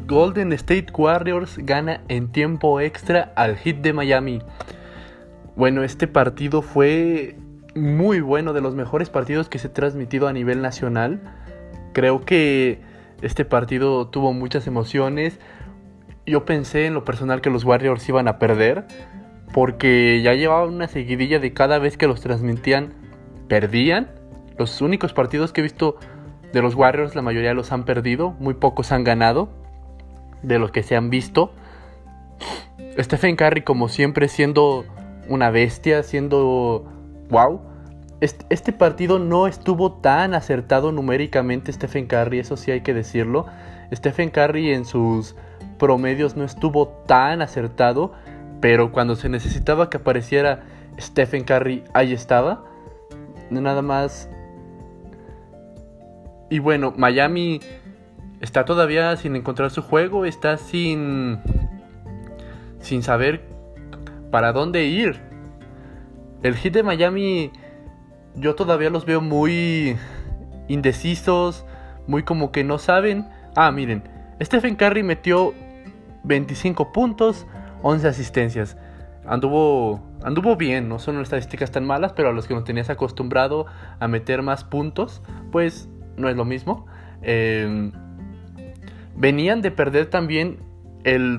Golden State Warriors gana en tiempo extra al Heat de Miami. Bueno, este partido fue muy bueno, de los mejores partidos que se ha transmitido a nivel nacional. Creo que este partido tuvo muchas emociones. Yo pensé en lo personal que los Warriors iban a perder, porque ya llevaban una seguidilla de cada vez que los transmitían, perdían. Los únicos partidos que he visto de los Warriors, la mayoría los han perdido, muy pocos han ganado de los que se han visto. Stephen Curry, como siempre, siendo una bestia, siendo wow. Este partido no estuvo tan acertado numéricamente, Stephen Curry, eso sí hay que decirlo. Stephen Curry en sus promedios no estuvo tan acertado, pero cuando se necesitaba que apareciera Stephen Curry, ahí estaba. Nada más. Y bueno, Miami está todavía sin encontrar su juego, está sin saber para dónde ir. El Heat de Miami, yo todavía los veo muy indecisos, muy como que no saben. Miren, Stephen Curry metió 25 puntos, 11 asistencias. Anduvo bien, no son estadísticas tan malas, pero a los que nos tenías acostumbrado a meter más puntos, pues no es lo mismo. Venían de perder también el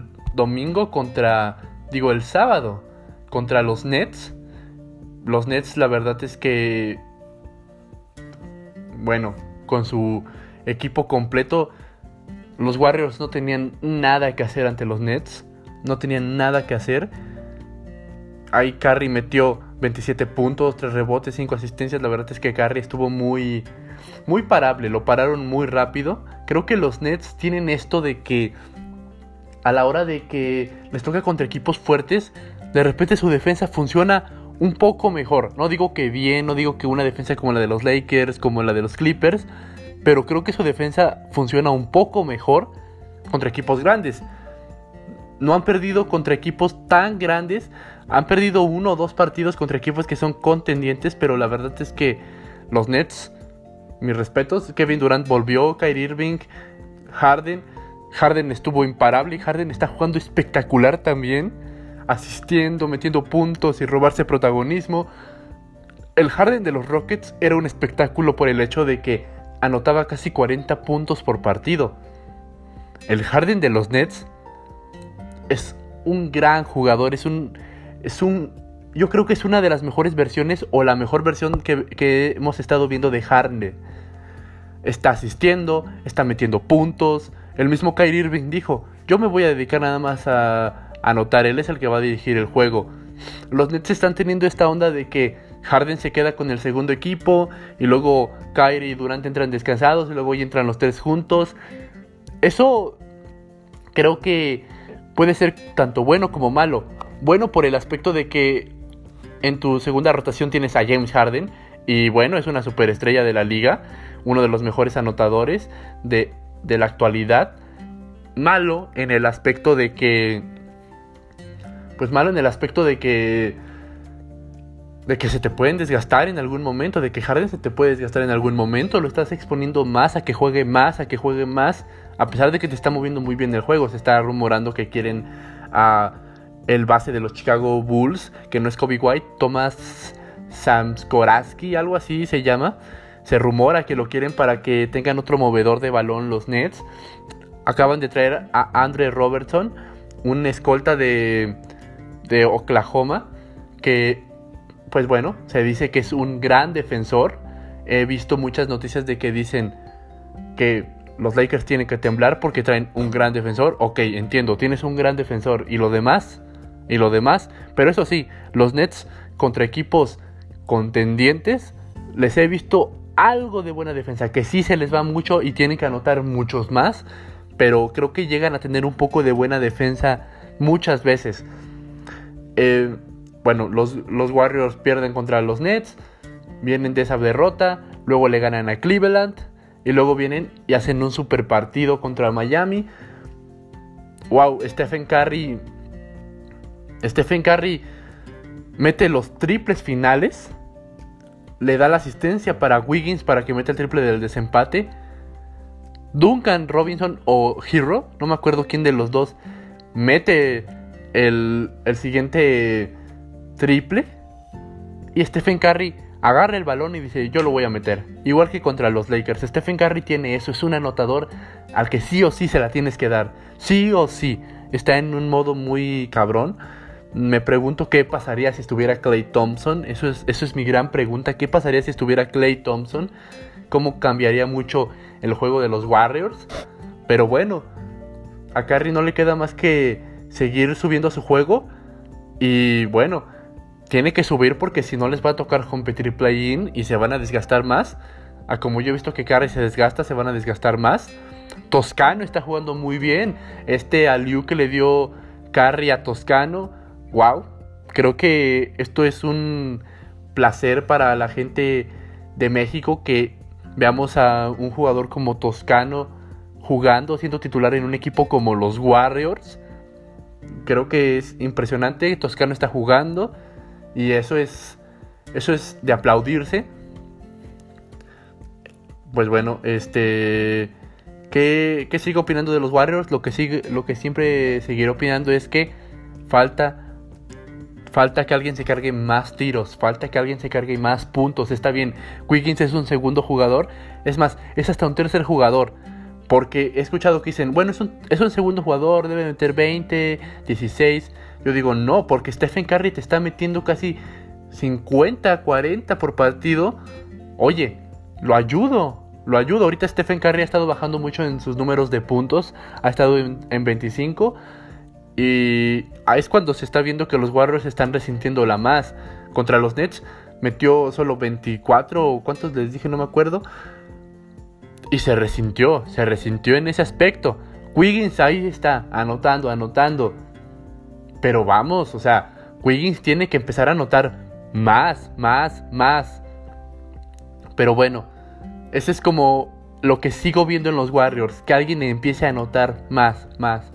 sábado contra los Nets. Los Nets, la verdad es que, bueno, con su equipo completo, los Warriors no tenían nada que hacer ante los Nets. No tenían nada que hacer. Ahí Curry metió 27 puntos, 3 rebotes, 5 asistencias. La verdad es que Curry estuvo muy parable, lo pararon muy rápido. Creo que los Nets tienen esto de que a la hora de que les toca contra equipos fuertes, de repente su defensa funciona un poco mejor. No digo que bien, no digo que una defensa como la de los Lakers, como la de los Clippers, pero creo que su defensa funciona un poco mejor contra equipos grandes. No han perdido contra equipos tan grandes, han perdido 1 o 2 partidos contra equipos que son contendientes, pero la verdad es que los Nets, mis respetos, Kevin Durant volvió, Kyrie Irving, Harden estuvo imparable, Harden está jugando espectacular también, asistiendo, metiendo puntos y robarse protagonismo. El Harden de los Rockets era un espectáculo por el hecho de que anotaba casi 40 puntos por partido. El Harden de los Nets es un gran jugador, yo creo que es una de las mejores versiones, o la mejor versión que hemos estado viendo de Harden. Está asistiendo, está metiendo puntos. El mismo Kyrie Irving dijo: yo me voy a dedicar nada más a anotar, él es el que va a dirigir el juego. Los Nets están teniendo esta onda de que Harden se queda con el segundo equipo, y luego Kyrie y Durant entran descansados, y luego entran los 3 juntos. Eso creo que puede ser tanto bueno como malo. Bueno por el aspecto de que en tu segunda rotación tienes a James Harden, y bueno, es una superestrella de la liga, uno de los mejores anotadores de la actualidad. Malo en el aspecto de que se te pueden desgastar en algún momento, de que Harden se te puede desgastar en algún momento. Lo estás exponiendo más a que juegue más, a pesar de que te está moviendo muy bien el juego. Se está rumorando que quieren a el base de los Chicago Bulls, que no es Kobe White, Thomas Satoransky, algo así se llama. Se rumora que lo quieren para que tengan otro movedor de balón los Nets. Acaban de traer a Andre Robertson, un escolta de Oklahoma, que pues bueno, se dice que es un gran defensor. He visto muchas noticias de que dicen que los Lakers tienen que temblar porque traen un gran defensor. Ok, entiendo, tienes un gran defensor, y lo demás, pero eso sí, los Nets contra equipos contendientes les he visto algo de buena defensa, que sí se les va mucho y tienen que anotar muchos más, pero creo que llegan a tener un poco de buena defensa muchas veces. Bueno, los Warriors pierden contra los Nets, vienen de esa derrota, luego le ganan a Cleveland, y luego vienen y hacen un super partido contra Miami. Wow, Stephen Curry mete los triples finales, le da la asistencia para Wiggins para que meta el triple del desempate. Duncan Robinson o Hero, no me acuerdo quién de los dos, mete el siguiente triple y Stephen Curry agarra el balón y dice, yo lo voy a meter. Igual que contra los Lakers, Stephen Curry tiene eso, es un anotador al que sí o sí se la tienes que dar, sí o sí. Está en un modo muy cabrón. Me pregunto qué pasaría si estuviera Klay Thompson. Eso es mi gran pregunta. ¿Qué pasaría si estuviera Klay Thompson? ¿Cómo cambiaría mucho el juego de los Warriors? Pero bueno, a Curry no le queda más que seguir subiendo su juego. Y bueno, tiene que subir porque si no les va a tocar competir play-in y se van a desgastar más. A como yo he visto que Curry se desgasta, se van a desgastar más. Toscano está jugando muy bien. Alley-oop que le dio Curry a Toscano, wow. Creo que esto es un placer para la gente de México, que veamos a un jugador como Toscano jugando, siendo titular en un equipo como los Warriors. Creo que es impresionante. Toscano está jugando y eso es de aplaudirse. Pues bueno, ¿Qué sigo opinando de los Warriors? Lo que siempre seguiré opinando es que falta que alguien se cargue más tiros, falta que alguien se cargue más puntos. Está bien, Wiggins es un segundo jugador, es más, es hasta un tercer jugador, porque he escuchado que dicen, bueno, es un segundo jugador, debe meter 20, 16. Yo digo, no, porque Stephen Curry te está metiendo casi 50, 40 por partido. Oye, lo ayudo. Ahorita Stephen Curry ha estado bajando mucho en sus números de puntos. Ha estado en 25. Y es cuando se está viendo que los Warriors están resintiéndola más. Contra los Nets metió solo 24. ¿O cuántos les dije? No me acuerdo. Y se resintió en ese aspecto. Wiggins ahí está, anotando. Pero vamos, o sea, Wiggins tiene que empezar a anotar más. Pero bueno, ese es como lo que sigo viendo en los Warriors, que alguien empiece a anotar más.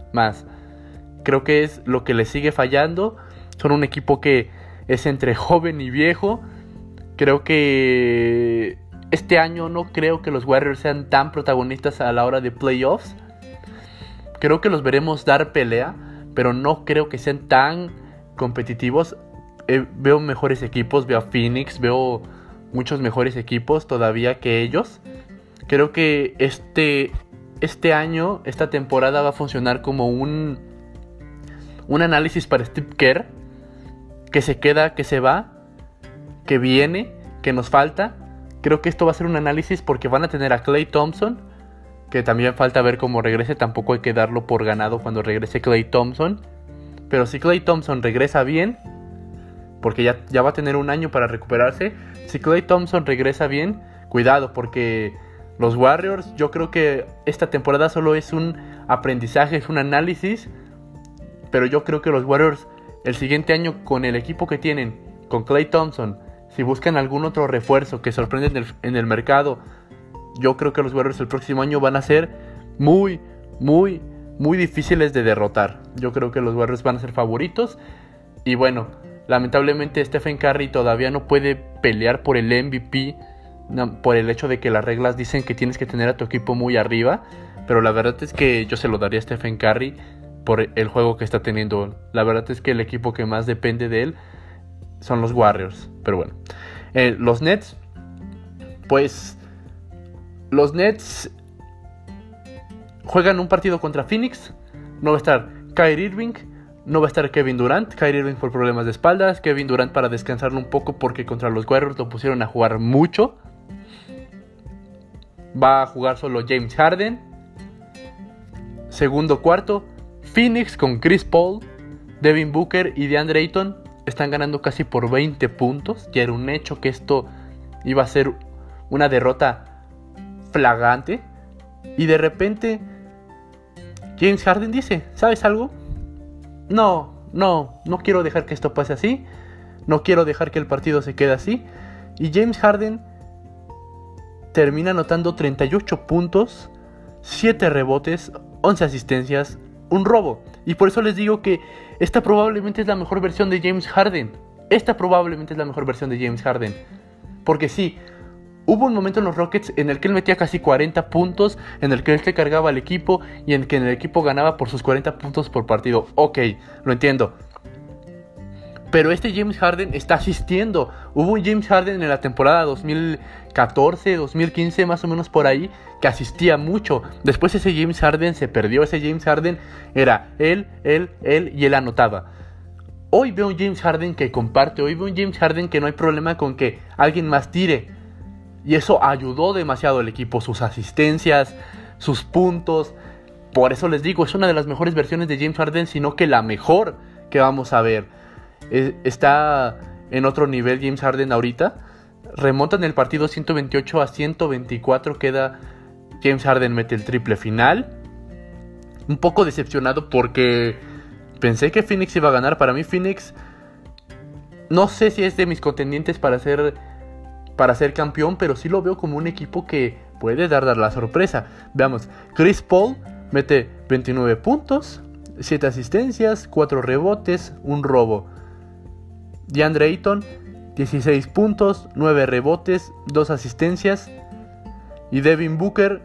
Creo que es lo que les sigue fallando. Son un equipo que es entre joven y viejo. Creo que este año no creo que los Warriors sean tan protagonistas a la hora de playoffs. Creo que los veremos dar pelea, pero no creo que sean tan competitivos. Veo mejores equipos, veo a Phoenix, veo muchos mejores equipos todavía que ellos. Creo que este año, esta temporada va a funcionar como un análisis para Steve Kerr, que se queda, que se va, que viene, que nos falta. Creo que esto va a ser un análisis porque van a tener a Klay Thompson, que también falta ver cómo regrese. Tampoco hay que darlo por ganado cuando regrese Klay Thompson, pero si Klay Thompson regresa bien, porque ya va a tener un año para recuperarse. Si Klay Thompson regresa bien, cuidado, porque los Warriors, yo creo que esta temporada solo es un aprendizaje, es un análisis. Pero yo creo que los Warriors el siguiente año, con el equipo que tienen, con Klay Thompson, si buscan algún otro refuerzo que sorprende en el mercado, yo creo que los Warriors el próximo año van a ser muy difíciles de derrotar. Yo creo que los Warriors van a ser favoritos. Y bueno, lamentablemente Stephen Curry todavía no puede pelear por el MVP, por el hecho de que las reglas dicen que tienes que tener a tu equipo muy arriba. Pero la verdad es que yo se lo daría a Stephen Curry por el juego que está teniendo. La verdad es que el equipo que más depende de él son los Warriors. Pero bueno, los Nets, pues los Nets juegan un partido contra Phoenix. No va a estar Kyrie Irving, no va a estar Kevin Durant. Kyrie Irving por problemas de espaldas, Kevin Durant para descansarlo un poco porque contra los Warriors lo pusieron a jugar mucho. Va a jugar solo James Harden. Segundo cuarto, Phoenix con Chris Paul, Devin Booker y DeAndre Ayton están ganando casi por 20 puntos. Ya era un hecho que esto iba a ser una derrota flagrante. Y de repente James Harden dice, ¿sabes algo? No quiero dejar que esto pase así. No quiero dejar que el partido se quede así. Y James Harden termina anotando 38 puntos, 7 rebotes, 11 asistencias, un robo. Y por eso les digo que esta probablemente es la mejor versión de James Harden. Porque sí, Hubo un momento en los Rockets en el que él metía casi 40 puntos, en el que él se cargaba al equipo y en que el equipo ganaba por sus 40 puntos por partido. Ok, lo entiendo. Pero este James Harden está asistiendo. Hubo un James Harden en la temporada 2014, 2015, más o menos por ahí, que asistía mucho. Después ese James Harden se perdió. Ese James Harden era él y él anotaba. Hoy veo un James Harden que comparte. Hoy veo un James Harden que no hay problema con que alguien más tire. Y eso ayudó demasiado al equipo. Sus asistencias, sus puntos. Por eso les digo, es una de las mejores versiones de James Harden, sino que la mejor que vamos a ver. Está en otro nivel James Harden ahorita. Remontan el partido 128-124. Queda James Harden, mete el triple final. Un poco decepcionado porque pensé que Phoenix iba a ganar. Para mí Phoenix, no sé si es de mis contendientes para ser campeón, pero sí lo veo como un equipo que puede dar la sorpresa. Veamos, Chris Paul mete 29 puntos, 7 asistencias, 4 rebotes, 1 robo. DeAndre Ayton, 16 puntos, 9 rebotes, 2 asistencias. Y Devin Booker,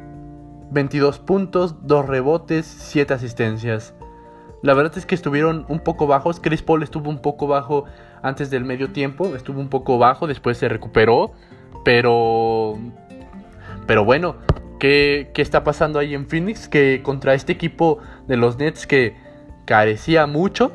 22 puntos, 2 rebotes, 7 asistencias. La verdad es que estuvieron un poco bajos. Chris Paul estuvo un poco bajo antes del medio tiempo. Estuvo un poco bajo, después se recuperó. Pero bueno, ¿qué está pasando ahí en Phoenix? Que contra este equipo de los Nets que carecía mucho.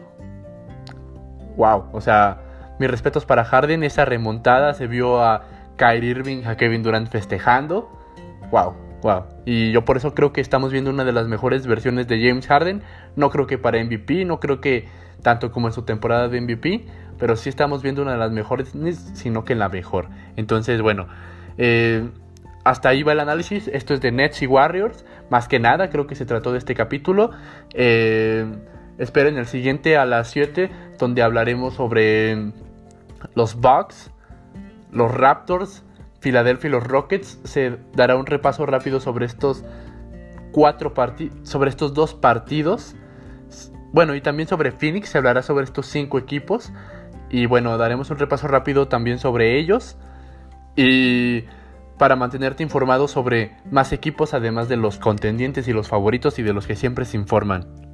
Wow, o sea, mis respetos para Harden. Esa remontada, se vio a Kyrie Irving, a Kevin Durant festejando. Wow. Y yo por eso creo que estamos viendo una de las mejores versiones de James Harden. No creo que para MVP, no creo que tanto como en su temporada de MVP, pero sí estamos viendo una de las mejores, sino que la mejor. Entonces, bueno, hasta ahí va el análisis. Esto es de Nets y Warriors. Más que nada, creo que se trató de este capítulo. Esperen el siguiente a las 7, donde hablaremos sobre los Bucks, los Raptors, Filadelfia y los Rockets. Se dará un repaso rápido sobre estos sobre estos 2 partidos. Bueno, y también sobre Phoenix se hablará sobre estos 5 equipos. Y bueno, daremos un repaso rápido también sobre ellos. Y para mantenerte informado sobre más equipos, además de los contendientes y los favoritos y de los que siempre se informan.